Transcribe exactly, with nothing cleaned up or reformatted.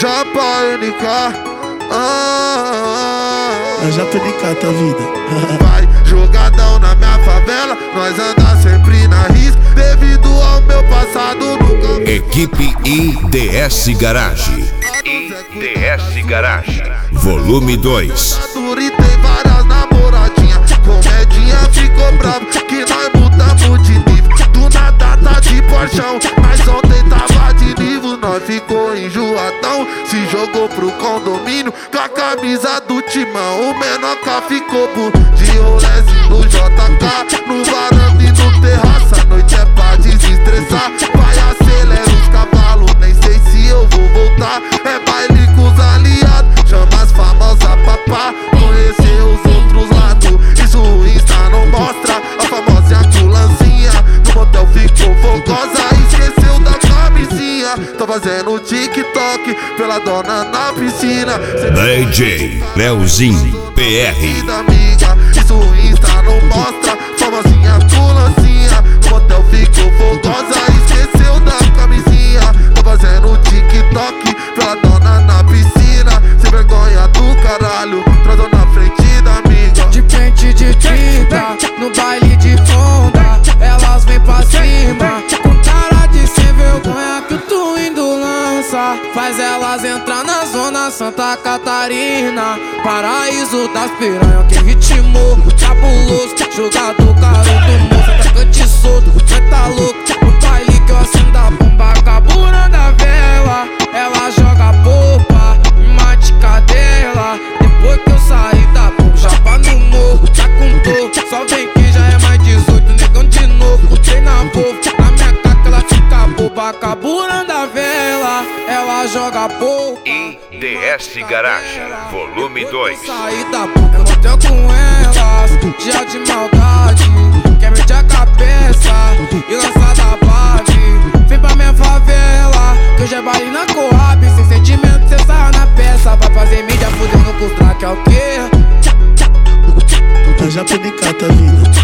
Chapa N K. Ah, a Japa N K, tá vida. vai jogadão na minha favela, nós anda sempre na risca, devido ao meu passado nunca. Equipe I D S Garage. I D S Garage Volume dois. E tem várias namoradinhas, comedinha ficou bravo que nós mudamos de nível. Do nada tá de porchão, mas ontem tava de nível. Nós ficou enjoadão, se jogou pro condomínio com a camisa do timão. O Menoca ficou por de rolezinho no J K, no varanda e no terraço. A noite é pra desestressar, vai acelera os cavalos, nem sei se eu vou voltar. É baile com os aliados, chama as famosas papá, conhecer os outros lados. Isso o Insta não mostra, a famosa culancinha no motel ficou fogosa, esqueceu da camisinha. Tô fazendo TikTok pela dona na piscina. D J Leozinho P R. Amiga, isso o Insta não mostra, famosinha culancinha no motel ficou fogosa, esqueceu da camisinha. Tô fazendo TikTok pela dona na piscina, sem vergonha do caralho, trazou na frente da amiga. De pente de tinta, no baile de Honda, elas vêm pra cima, com cara de sem vergonha que o Twindo lança. Faz elas entrar na zona Santa Catarina, paraíso das piranha, que ritmo cabuloso, jogador garoto moço, atacante solto, cê tá louco. No baile que eu acendo a bomba, carburando a vela, ela joga popa, mate cadela. Depois que eu saí da bomba, chapa no morro, tá com dor, só vem que já é mais dezoito, negão de novo, treina povo, na minha caca ela fica boba, carburando a vela, ela joga popa. I D S Garage Volume dois. Saí da boca, eu motel com elas, dia de maldade, quer meter a cabeça e lançar da base. Vem pra minha favela, que hoje é baile na Coab, sem sentimento cê sarra na peça, vai fazer mídia fudendo com os track, é o quê? A Japa N K, tá vida.